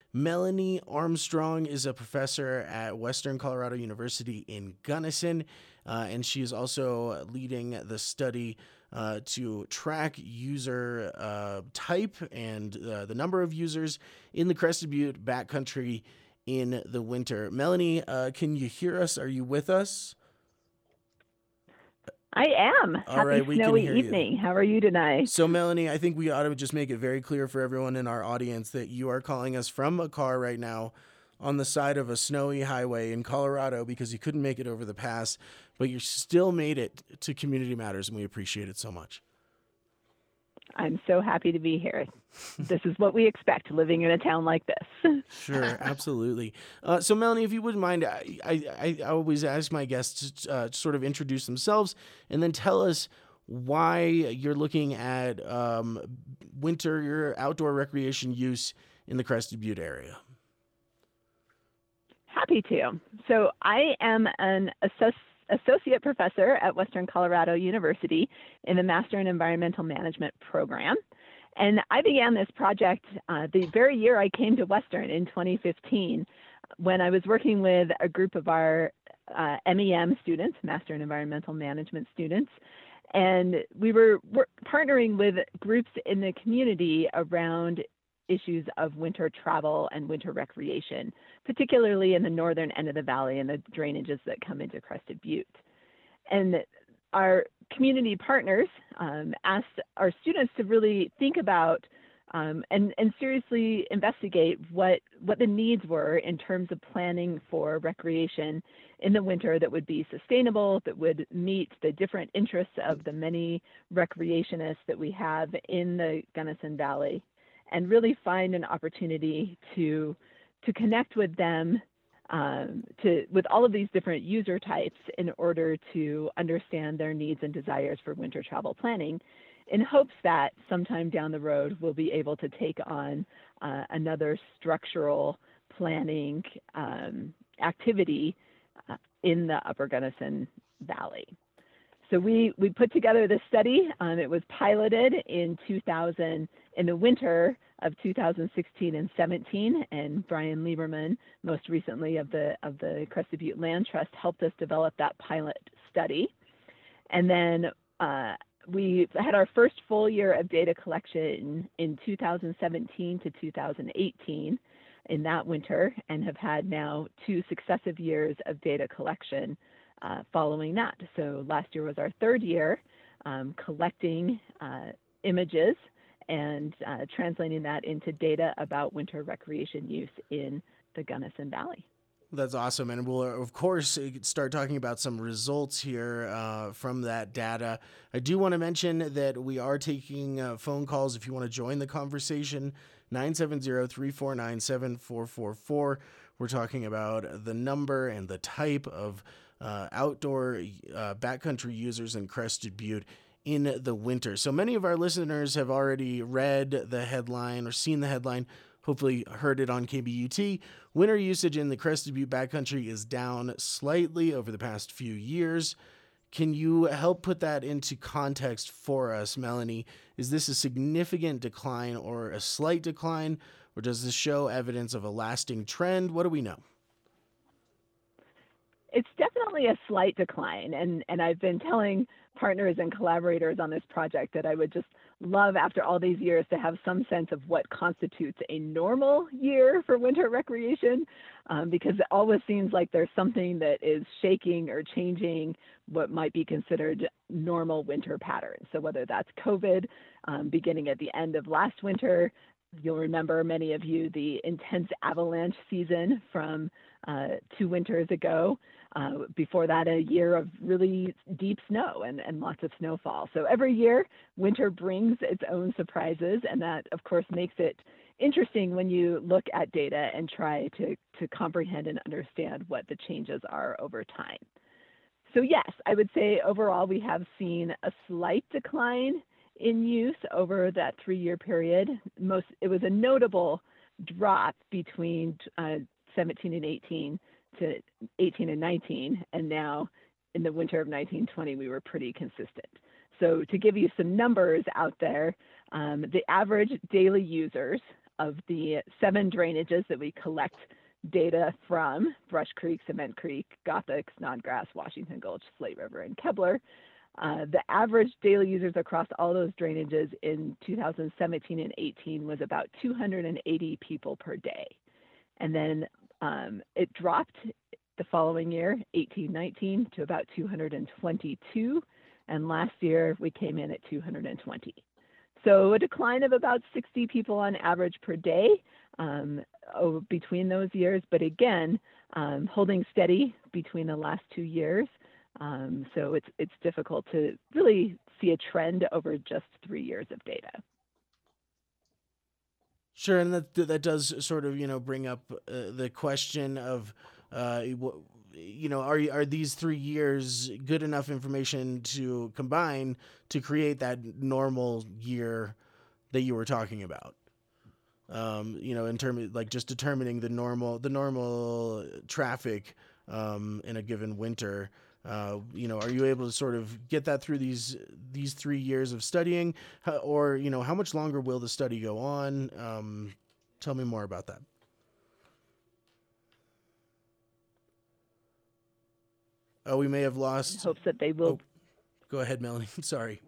Melanie Armstrong is a professor at Western Colorado University in Gunnison, and she is also leading the study to track user type and the number of users in the Crested Butte backcountry in the winter. Melanie, can you hear us? Are you with us? I am. All Happy right, we can snowy hear you. evening. How are you tonight? So, Melanie, I think we ought to just make it very clear for everyone in our audience that you are calling us from a car right now on the side of a snowy highway in Colorado because you couldn't make it over the pass, but you still made it to Community Matters, and we appreciate it so much. I'm so happy to be here. This is what we expect living in a town like this. Sure, absolutely. So, Melanie, if you wouldn't mind, I always ask my guests to sort of introduce themselves and then tell us why you're looking at winter, your outdoor recreation use in the Crested Butte area. Happy to. So I am an associate professor at Western Colorado University in the Master in Environmental Management program. And I began this project the very year I came to Western in 2015 when I was working with a group of our MEM students, Master in Environmental Management students. And we were partnering with groups in the community around issues of winter travel and winter recreation, particularly in the northern end of the valley and the drainages that come into Crested Butte. And our community partners asked our students to really think about and seriously investigate what the needs were in terms of planning for recreation in the winter that would be sustainable, that would meet the different interests of the many recreationists that we have in the Gunnison Valley, and really find an opportunity to connect with them with all of these different user types in order to understand their needs and desires for winter travel planning, in hopes that sometime down the road we'll be able to take on another structural planning activity in the Upper Gunnison Valley. So we put together this study. It was piloted in the winter of 2016 and 17, and Brian Lieberman, most recently of the Crested Butte Land Trust, helped us develop that pilot study. And then we had our first full year of data collection in 2017 to 2018 in that winter, and have had now 2 successive years of data collection following that. So last year was our 3rd year collecting images and translating that into data about winter recreation use in the Gunnison Valley. That's awesome. And we'll, of course, start talking about some results here from that data. I do want to mention that we are taking phone calls if you want to join the conversation. 970-349-7444. We're talking about the number and the type of outdoor backcountry users in Crested Butte in the winter. So many of our listeners have already read the headline or seen the headline, hopefully heard it on KBUT. Winter usage in the Crested Butte backcountry is down slightly over the past few years. Can you help put that into context for us, Melanie? Is this a significant decline or a slight decline, or does this show evidence of a lasting trend? What do we know? It's definitely a slight decline, and I've been telling partners and collaborators on this project that I would just love, after all these years, to have some sense of what constitutes a normal year for winter recreation, because it always seems like there's something that is shaking or changing what might be considered normal winter patterns. So whether that's COVID beginning at the end of last winter, you'll remember, many of you, the intense avalanche season from 2 winters ago. Before that, a year of really deep snow and lots of snowfall. So every year, winter brings its own surprises, and that, of course, makes it interesting when you look at data and try to comprehend and understand what the changes are over time. So yes, I would say overall we have seen a slight decline in use over that 3-year period. It was a notable drop between 17 and 18 to 18 and 19, and now in the winter of 1920 we were pretty consistent. So to give you some numbers out there, the average daily users of the 7 drainages that we collect data from, Brush Creek, Cement Creek, Gothic, Snodgrass, Washington Gulch, Slate River, and Kebler, the average daily users across all those drainages in 2017 and 18 was about 280 people per day. And then it dropped the following year, 18-19, to about 222. And last year, we came in at 220. So a decline of about 60 people on average per day between those years. But again, holding steady between the last 2 years. So it's difficult to really see a trend over just 3 years of data. Sure, and that does sort of bring up the question of are these 3 years good enough information to combine to create that normal year that you were talking about? In terms of like just determining the normal traffic in a given winter. Are you able to sort of get that through these 3 years of studying, or how much longer will the study go on? Tell me more about that. Oh, we may have lost. Hopes that they will. Go ahead, Melanie. Sorry.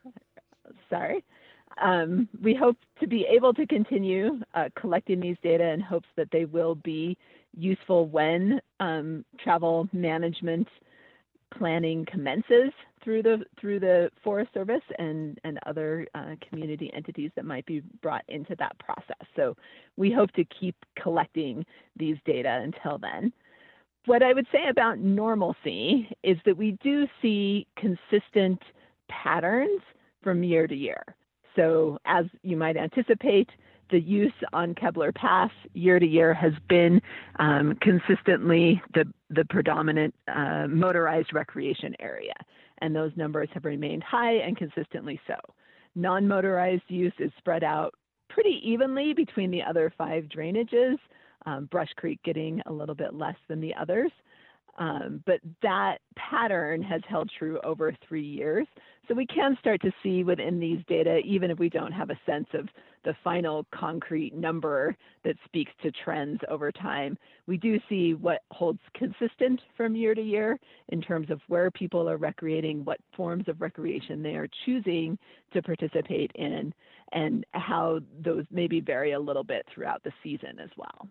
We hope to be able to continue collecting these data in hopes that they will be useful when travel management planning commences through the Forest Service and other community entities that might be brought into that process. So we hope to keep collecting these data until then. What I would say about normalcy is that we do see consistent patterns from year to year. So as you might anticipate, the use on Kebler Pass year to year has been consistently the predominant motorized recreation area. And those numbers have remained high and consistently so. Non-motorized use is spread out pretty evenly between the other 5 drainages, Brush Creek getting a little bit less than the others. But that pattern has held true over 3 years. So we can start to see within these data, even if we don't have a sense of the final concrete number that speaks to trends over time, we do see what holds consistent from year to year in terms of where people are recreating, what forms of recreation they are choosing to participate in, and how those maybe vary a little bit throughout the season as well.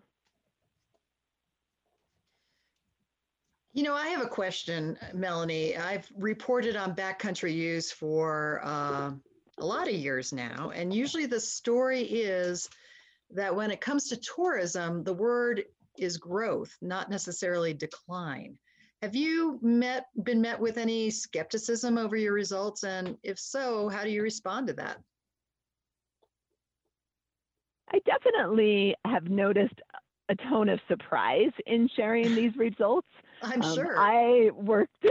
I have a question, Melanie. I've reported on backcountry use for a lot of years now, and usually the story is that when it comes to tourism, the word is growth, not necessarily decline. Have you been met with any skepticism over your results? And if so, how do you respond to that? I definitely have noticed a tone of surprise in sharing these results. I'm sure. I worked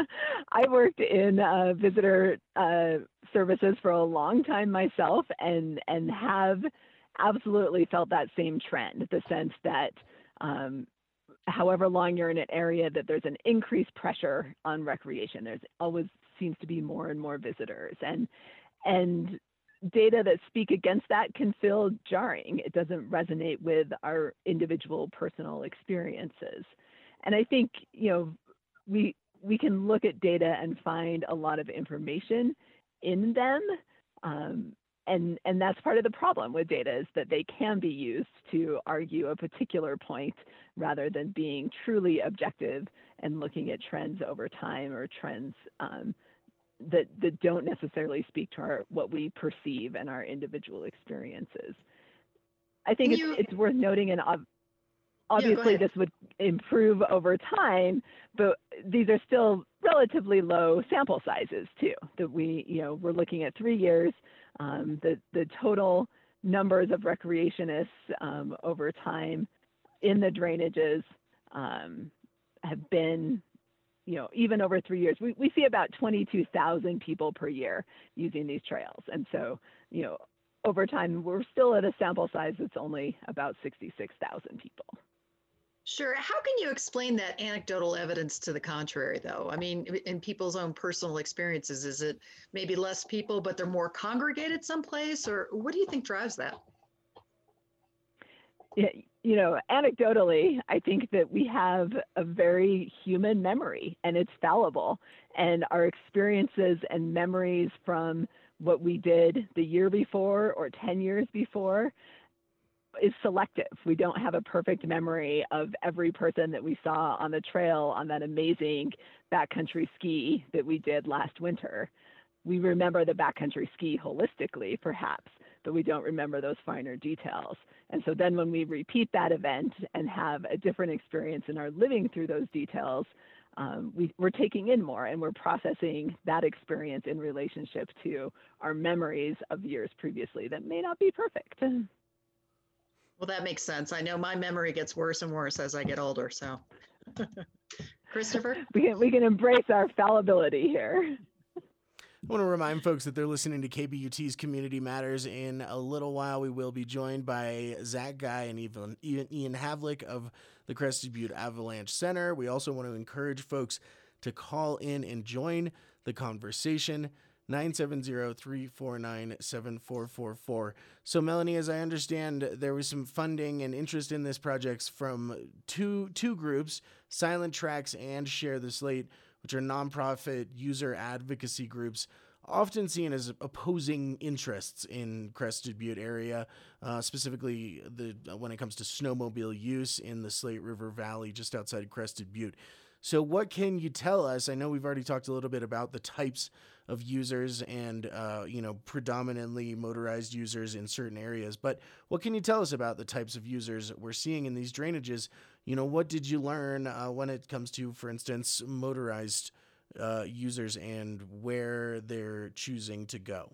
in visitor services for a long time myself, and have absolutely felt that same trend, the sense that however long you're in an area, that there's an increased pressure on recreation. There's always seems to be more and more visitors, and data that speak against that can feel jarring. It doesn't resonate with our individual personal experiences. And I think, we can look at data and find a lot of information in them. And that's part of the problem with data, is that they can be used to argue a particular point rather than being truly objective and looking at trends over time, or trends that don't necessarily speak to what we perceive and our individual experiences. I think it's worth noting, and obviously this would improve over time, but these are still relatively low sample sizes too, that we're looking at 3 years. The total numbers of recreationists over time in the drainages have been, even over 3 years, we see about 22,000 people per year using these trails. And so, over time, we're still at a sample size that's only about 66,000 people. Sure. How can you explain that anecdotal evidence to the contrary, though? I mean, in people's own personal experiences, is it maybe less people, but they're more congregated someplace? Or what do you think drives that? Yeah, you know, anecdotally, I think that we have a very human memory and it's fallible. And our experiences and memories from what we did the year before or 10 years before is selective. We don't have a perfect memory of every person that we saw on the trail on that amazing backcountry ski that we did last winter. We remember the backcountry ski holistically, perhaps, but we don't remember those finer details. And so then when we repeat that event and have a different experience and are living through those details, we're taking in more and we're processing that experience in relationship to our memories of years previously that may not be perfect. Well, that makes sense. I know my memory gets worse and worse as I get older. So, Christopher? We can embrace our fallibility here. I want to remind folks that they're listening to KBUT's Community Matters. In a little while, we will be joined by Zach Guy and Ian Havlick of the Crested Butte Avalanche Center. We also want to encourage folks to call in and join the conversation. 970-349-7444. So, Melanie, as I understand, there was some funding and interest in this project from two groups, Silent Tracks and Share the Slate, which are nonprofit user advocacy groups, often seen as opposing interests in Crested Butte area, specifically when it comes to snowmobile use in the Slate River Valley just outside Crested Butte. So what can you tell us? I know we've already talked a little bit about the types of users and, predominantly motorized users in certain areas, but what can you tell us about the types of users we're seeing in these drainages? You know, what did you learn when it comes to, for instance, motorized users and where they're choosing to go?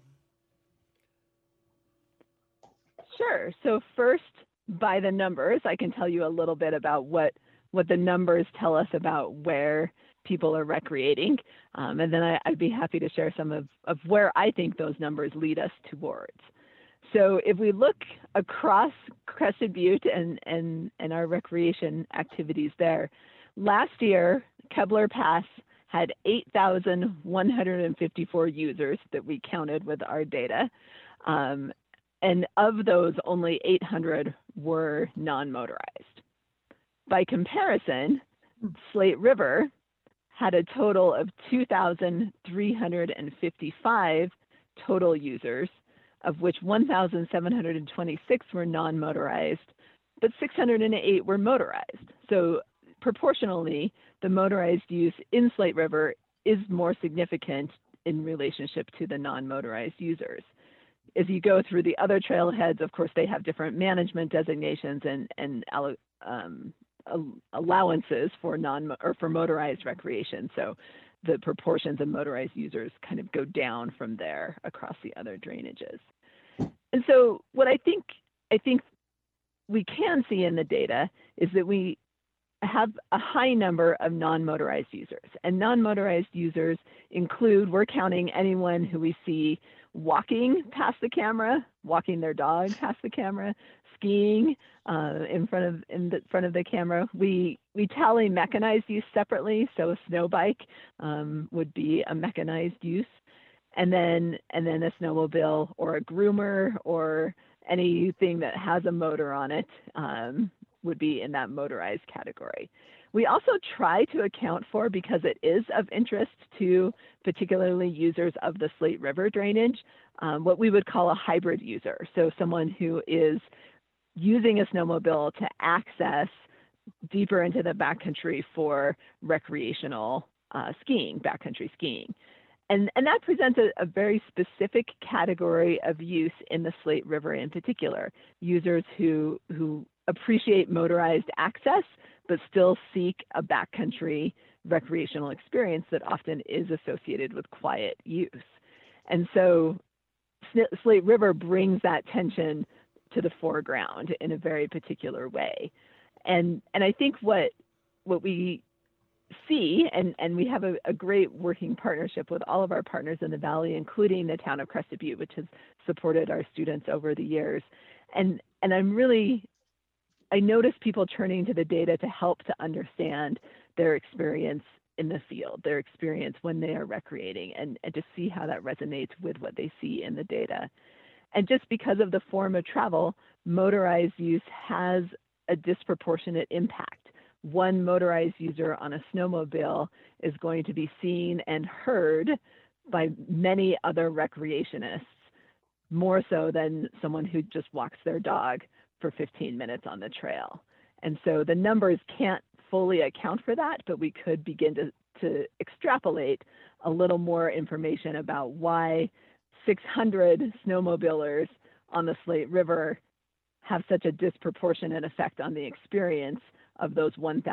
Sure. So first, by the numbers, I can tell you a little bit about what the numbers tell us about where people are recreating. And then I'd be happy to share some of where I think those numbers lead us towards. So if we look across Crested Butte and our recreation activities there, last year, Kebler Pass had 8,154 users that we counted with our data. And of those, only 800 were non-motorized. By comparison, Slate River had a total of 2,355 total users, of which 1,726 were non-motorized, but 608 were motorized. So proportionally, the motorized use in Slate River is more significant in relationship to the non-motorized users. As you go through the other trailheads, of course, they have different management designations and allowances for for motorized recreation. So the proportions of motorized users kind of go down from there across the other drainages. And so what I think we can see in the data is that we have a high number of non-motorized users. And non-motorized users include, we're counting anyone who we see walking past the camera, walking their dog past the camera, skiing in front of the camera. We tally mechanized use separately, so a snow bike would be a mechanized use, and then a snowmobile or a groomer or anything that has a motor on it would be in that motorized category. We also try to account for, because it is of interest to particularly users of the Slate River drainage, what we would call a hybrid user. So someone who is using a snowmobile to access deeper into the backcountry for recreational skiing, backcountry skiing. And that presents a very specific category of use in the Slate River in particular, users who appreciate motorized access, but still seek a backcountry recreational experience that often is associated with quiet use. And so Slate River brings that tension to the foreground in a very particular way. And I think what we see, and we have a great working partnership with all of our partners in the Valley, including the town of Crested Butte, which has supported our students over the years. And I notice people turning to the data to help to understand their experience in the field, their experience when they are recreating, and to see how that resonates with what they see in the data. And just because of the form of travel, motorized use has a disproportionate impact. One motorized user on a snowmobile is going to be seen and heard by many other recreationists, more so than someone who just walks their dog for 15 minutes on the trail. And so the numbers can't fully account for that, but we could begin to extrapolate a little more information about why 600 snowmobilers on the Slate River have such a disproportionate effect on the experience of those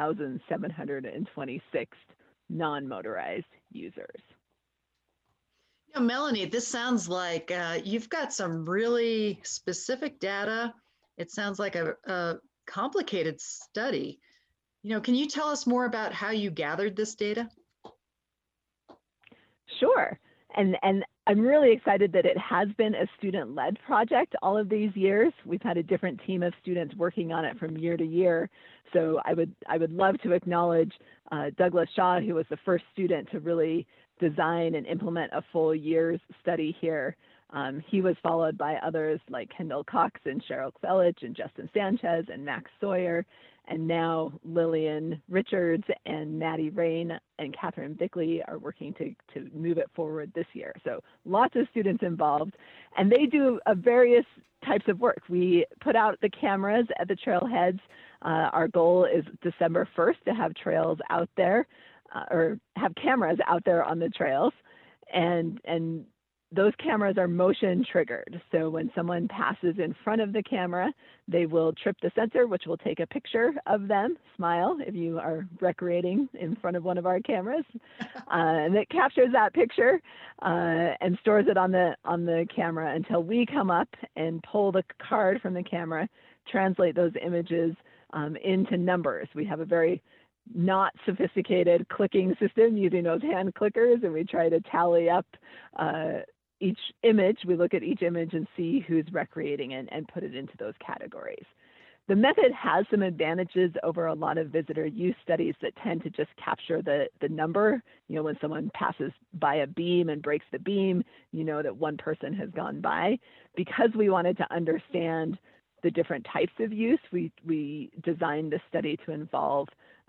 1,726 non-motorized users. Yeah, Melanie, this sounds like you've got some really specific data. It sounds like a complicated study. Can you tell us more about how you gathered this data? Sure. And I'm really excited that it has been a student-led project all of these years. We've had a different team of students working on it from year to year. So I would love to acknowledge Douglas Shaw, who was the first student to really design and implement a full year's study here. He was followed by others like Kendall Cox and Cheryl Kvelich and Justin Sanchez and Max Sawyer. And now Lillian Richards and Maddie Rain and Catherine Bickley are working to move it forward this year. So lots of students involved, and they do various types of work. We put out the cameras at the trailheads. Our goal is December 1st to have trails out there, or have cameras out there on the trails. And those cameras are motion triggered. So when someone passes in front of the camera, they will trip the sensor, which will take a picture of them, smile if you are recreating in front of one of our cameras. And it captures that picture and stores it on the camera until we come up and pull the card from the camera, translate those images into numbers. We have a very not sophisticated clicking system using those hand clickers, and we try to tally up each image. We look at each image and see who's recreating and put it into those categories. The method has some advantages over a lot of visitor use studies that tend to just capture the number. When someone passes by a beam and breaks the beam, that one person has gone by. Because we wanted to understand the different types of use, we designed the study to involve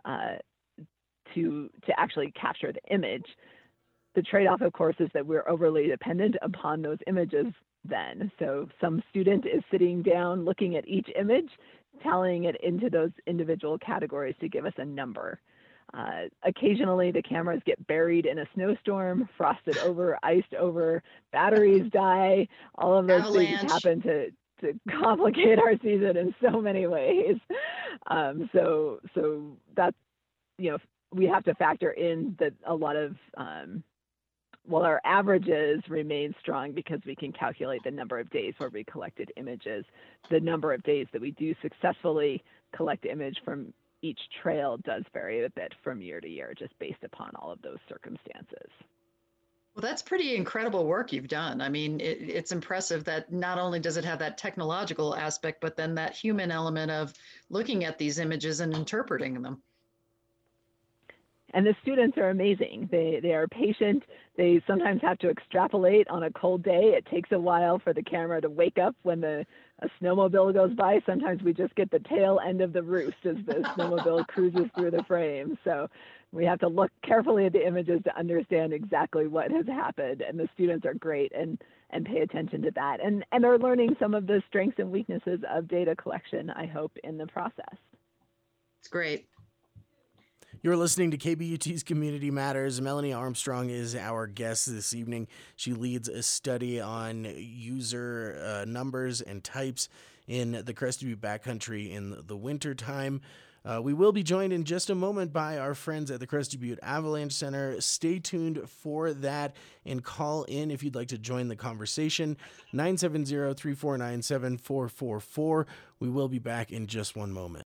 to actually capture the image. The trade-off, of course, is that we're overly dependent upon those images then. So some student is sitting down looking at each image, tallying it into those individual categories to give us a number. Occasionally, the cameras get buried in a snowstorm, frosted over, iced over, batteries die. All of those Avalanche. things happen to complicate our season in so many ways. So that's, we have to factor in that a lot of, while our averages remain strong because we can calculate the number of days where we collected images, the number of days that we do successfully collect image from each trail does vary a bit from year to year, just based upon all of those circumstances. Well, that's pretty incredible work you've done. I mean, it's impressive that not only does it have that technological aspect, but then that human element of looking at these images and interpreting them. And the students are amazing. They are patient. They sometimes have to extrapolate on a cold day. It takes a while for the camera to wake up when a snowmobile goes by. Sometimes we just get the tail end of the roost as the snowmobile cruises through the frame. So we have to look carefully at the images to understand exactly what has happened. And the students are great and pay attention to that. And are learning some of the strengths and weaknesses of data collection, I hope, in the process. It's great. You're listening to KBUT's Community Matters. Melanie Armstrong is our guest this evening. She leads a study on user numbers and types in the Crested Butte Backcountry in the wintertime. We will be joined in just a moment by our friends at the Crested Butte Avalanche Center. Stay tuned for that and call in if you'd like to join the conversation. 970-349-7444. We will be back in just one moment.